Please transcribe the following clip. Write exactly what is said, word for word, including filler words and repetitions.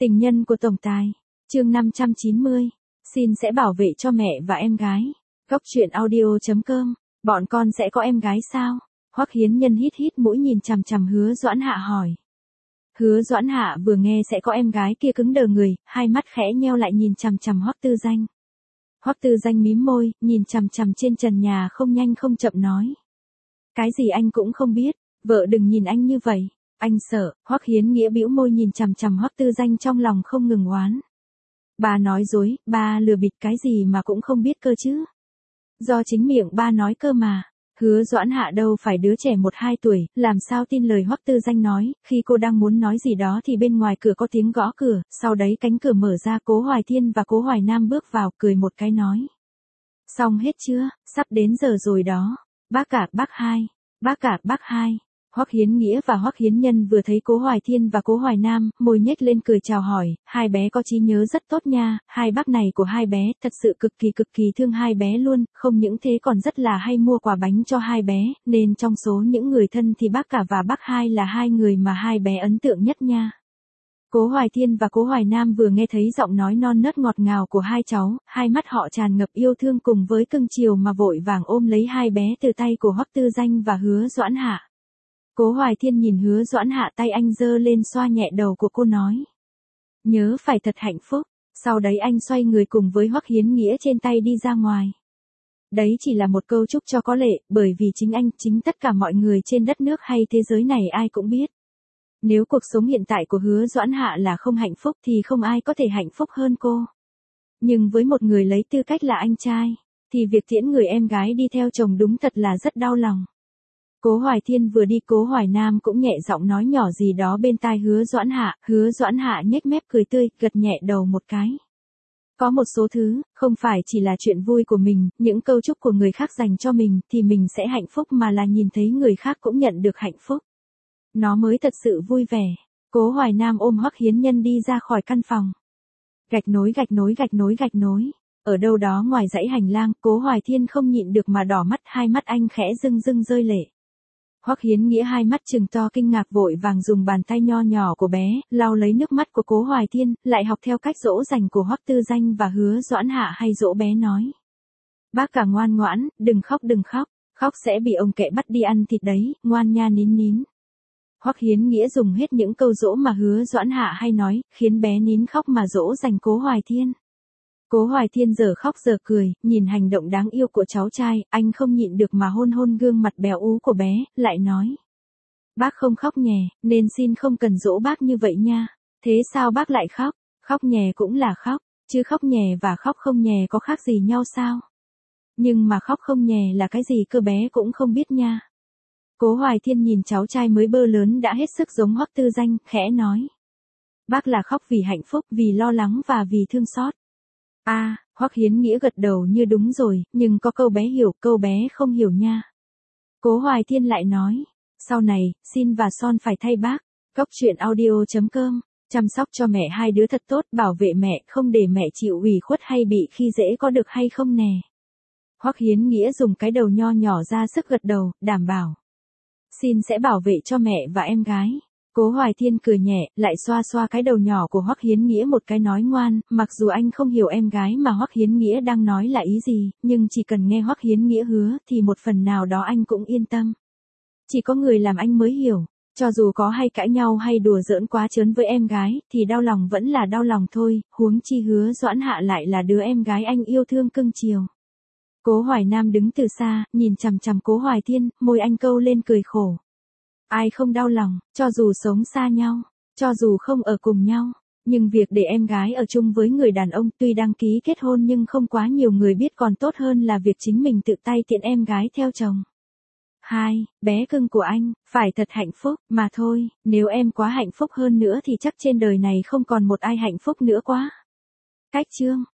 Tình nhân của tổng tài. Chương năm trăm chín mươi. Xin sẽ bảo vệ cho mẹ và em gái. Góc truyện audio chấm com. Bọn con sẽ có em gái sao? Hoắc Hiến Nhân hít hít mũi nhìn chằm chằm Hứa Doãn Hạ hỏi. Hứa Doãn Hạ vừa nghe sẽ có em gái kia cứng đờ người, hai mắt khẽ nheo lại nhìn chằm chằm Hoắc Tư Danh. Hoắc Tư Danh mím môi, nhìn chằm chằm trên trần nhà không nhanh không chậm nói. Cái gì anh cũng không biết, vợ đừng nhìn anh như vậy. Anh sợ. Hoắc Hiến Nghĩa bĩu môi nhìn chằm chằm Hoắc Tư Danh trong lòng không ngừng oán. Ba nói dối, ba lừa bịp cái gì mà cũng không biết cơ chứ. Do chính miệng ba nói cơ mà. Hứa Doãn Hạ đâu phải đứa trẻ một hai tuổi, làm sao tin lời Hoắc Tư Danh nói, khi cô đang muốn nói gì đó thì bên ngoài cửa có tiếng gõ cửa, sau đấy cánh cửa mở ra, Cố Hoài Thiên và Cố Hoài Nam bước vào, cười một cái nói. Xong hết chưa, sắp đến giờ rồi đó. Bác cả, bác hai. Bác cả, bác hai. Hoắc Hiến Nghĩa và Hoắc Hiến Nhân vừa thấy Cố Hoài Thiên và Cố Hoài Nam, môi nhếch lên cười chào hỏi, hai bé có trí nhớ rất tốt nha, hai bác này của hai bé, thật sự cực kỳ cực kỳ thương hai bé luôn, không những thế còn rất là hay mua quà bánh cho hai bé, nên trong số những người thân thì bác cả và bác hai là hai người mà hai bé ấn tượng nhất nha. Cố Hoài Thiên và Cố Hoài Nam vừa nghe thấy giọng nói non nớt ngọt ngào của hai cháu, hai mắt họ tràn ngập yêu thương cùng với cưng chiều mà vội vàng ôm lấy hai bé từ tay của Hoắc Tư Danh và Hứa Doãn Hạ. Cố Hoài Thiên nhìn Hứa Doãn Hạ, tay anh giơ lên xoa nhẹ đầu của cô nói. Nhớ phải thật hạnh phúc. Sau đấy anh xoay người cùng với Hoắc Hiến Nghĩa trên tay đi ra ngoài. Đấy chỉ là một câu chúc cho có lệ, bởi vì chính anh, chính tất cả mọi người trên đất nước hay thế giới này ai cũng biết. Nếu cuộc sống hiện tại của Hứa Doãn Hạ là không hạnh phúc thì không ai có thể hạnh phúc hơn cô. Nhưng với một người lấy tư cách là anh trai, thì việc tiễn người em gái đi theo chồng đúng thật là rất đau lòng. Cố Hoài Thiên vừa đi, Cố Hoài Nam cũng nhẹ giọng nói nhỏ gì đó bên tai Hứa Doãn Hạ, Hứa Doãn Hạ nhếch mép cười tươi, gật nhẹ đầu một cái. Có một số thứ, không phải chỉ là chuyện vui của mình, những câu chúc của người khác dành cho mình thì mình sẽ hạnh phúc mà là nhìn thấy người khác cũng nhận được hạnh phúc. Nó mới thật sự vui vẻ. Cố Hoài Nam ôm Hoắc Hiến Nhân đi ra khỏi căn phòng. Gạch nối gạch nối gạch nối gạch nối. Ở đâu đó ngoài dãy hành lang, Cố Hoài Thiên không nhịn được mà đỏ mắt, hai mắt anh khẽ rưng rưng rơi lệ. Hoắc Hiến Nghĩa hai mắt trừng to kinh ngạc vội vàng dùng bàn tay nho nhỏ của bé, lau lấy nước mắt của Cố Hoài Thiên, lại học theo cách dỗ dành của Hoắc Tư Danh và Hứa Doãn Hạ hay dỗ bé nói. Bác cả ngoan ngoãn, đừng khóc đừng khóc, khóc sẽ bị ông kệ bắt đi ăn thịt đấy, ngoan nha nín nín. Hoắc Hiến Nghĩa dùng hết những câu dỗ mà Hứa Doãn Hạ hay nói, khiến bé nín khóc mà dỗ dành Cố Hoài Thiên. Cố Hoài Thiên giờ khóc giờ cười, nhìn hành động đáng yêu của cháu trai, anh không nhịn được mà hôn hôn gương mặt béo ú của bé, lại nói. Bác không khóc nhè, nên xin không cần dỗ bác như vậy nha. Thế sao bác lại khóc? Khóc nhè cũng là khóc, chứ khóc nhè và khóc không nhè có khác gì nhau sao? Nhưng mà khóc không nhè là cái gì cơ bé cũng không biết nha. Cố Hoài Thiên nhìn cháu trai mới bơ lớn đã hết sức giống Hoắc Tư Danh, khẽ nói. Bác là khóc vì hạnh phúc, vì lo lắng và vì thương xót. A, à, Hoắc Hiến Nghĩa gật đầu như đúng rồi, nhưng có câu bé hiểu, câu bé không hiểu nha. Cố Hoài Thiên lại nói, sau này, xin và Son phải thay bác. Góc truyện audio chấm com, chăm sóc cho mẹ hai đứa thật tốt, bảo vệ mẹ, không để mẹ chịu ủy khuất hay bị khi dễ có được hay không nè. Hoắc Hiến Nghĩa dùng cái đầu nho nhỏ ra sức gật đầu, đảm bảo. Xin sẽ bảo vệ cho mẹ và em gái. Cố Hoài Thiên cười nhẹ, lại xoa xoa cái đầu nhỏ của Hoắc Hiến Nghĩa một cái nói ngoan, mặc dù anh không hiểu em gái mà Hoắc Hiến Nghĩa đang nói là ý gì, nhưng chỉ cần nghe Hoắc Hiến Nghĩa hứa thì một phần nào đó anh cũng yên tâm. Chỉ có người làm anh mới hiểu, cho dù có hay cãi nhau hay đùa giỡn quá trớn với em gái, thì đau lòng vẫn là đau lòng thôi, huống chi Hứa Doãn Hạ lại là đứa em gái anh yêu thương cưng chiều. Cố Hoài Nam đứng từ xa, nhìn chằm chằm Cố Hoài Thiên, môi anh câu lên cười khổ. Ai không đau lòng, cho dù sống xa nhau, cho dù không ở cùng nhau, nhưng việc để em gái ở chung với người đàn ông tuy đăng ký kết hôn nhưng không quá nhiều người biết còn tốt hơn là việc chính mình tự tay tiễn em gái theo chồng. Hai, bé cưng của anh, phải thật hạnh phúc, mà thôi, nếu em quá hạnh phúc hơn nữa thì chắc trên đời này không còn một ai hạnh phúc nữa quá. Cách chương.